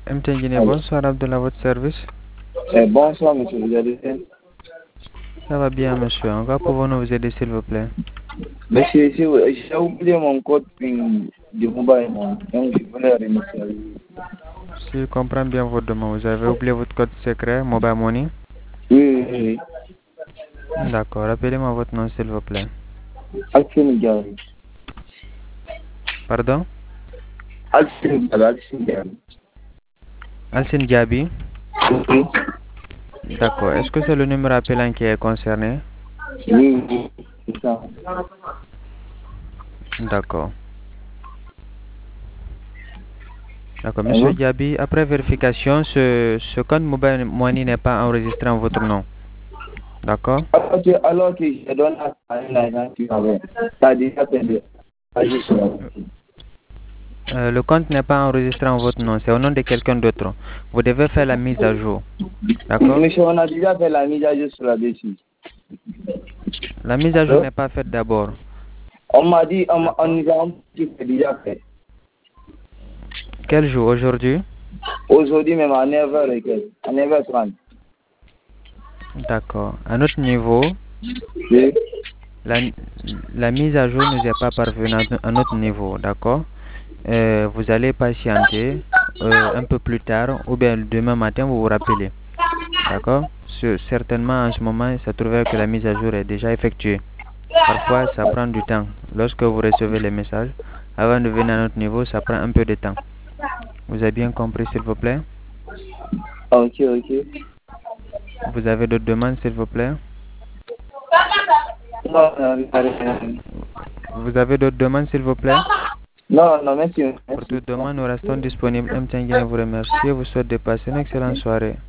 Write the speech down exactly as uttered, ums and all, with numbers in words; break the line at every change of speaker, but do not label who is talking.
M T N Guinée, bonsoir Abdullah, votre service.
Eh, bonsoir monsieur, vous allez bien?
Ça va bien monsieur, en quoi pouvons-nous vous aider s'il vous plaît?
Monsieur, si j'ai oublié mon code PIN de mobile money, donc je voulais réinitialiser.
Si je comprends bien votre demande, vous avez oublié votre code secret Mobile Money?
Oui, oui, oui.
D'accord, rappelez-moi votre nom s'il vous plaît.
Alcine Diaby.
Pardon?
Alcine Diaby, Alcine Diaby.
Alcine Diaby?
Oui,
D'accord, est-ce que c'est le numéro appelant qui est concerné?
oui, oui, c'est ça.
D'accord. D'accord, monsieur
Allô?
Diaby, après vérification, ce, ce compte Mobile Money n'est pas enregistré en votre nom. D'accord?
Alors que, alors que je donne à un agent qui avait, ça a déjà perdu.
Euh, le compte n'est pas enregistré en votre nom, c'est au nom de quelqu'un d'autre. Vous devez faire la mise à jour. D'accord?
Monsieur, on a déjà fait la mise à jour sur la dessus.
La mise à jour n'est pas faite d'abord.
On m'a dit, on, m'a- on nous a dit que c'est déjà fait.
Quel jour? Aujourd'hui?
Aujourd'hui même à neuf heures et quelques, à neuf heures trente.
D'accord. À notre niveau,
Oui.
la, la mise à jour ne nous est pas parvenue à, à notre niveau. D'accord? Euh, vous allez patienter euh, un peu plus tard ou bien demain matin vous vous rappelez. D'accord? Ce- Certainement en ce moment, ça trouve que la mise à jour est déjà effectuée. Parfois, ça prend du temps. Lorsque vous recevez les messages, avant de venir à notre niveau, ça prend un peu de temps. Vous avez bien compris, s'il vous plaît?
Ok, ok.
Vous avez d'autres demandes, s'il vous plaît?
Non, non, non,
Vous avez d'autres demandes, s'il vous plaît?
non, non, merci.
Pour
Merci.
toute demande, nous restons disponibles. M T N Guinée vous remercie et vous souhaite de passer une excellente soirée.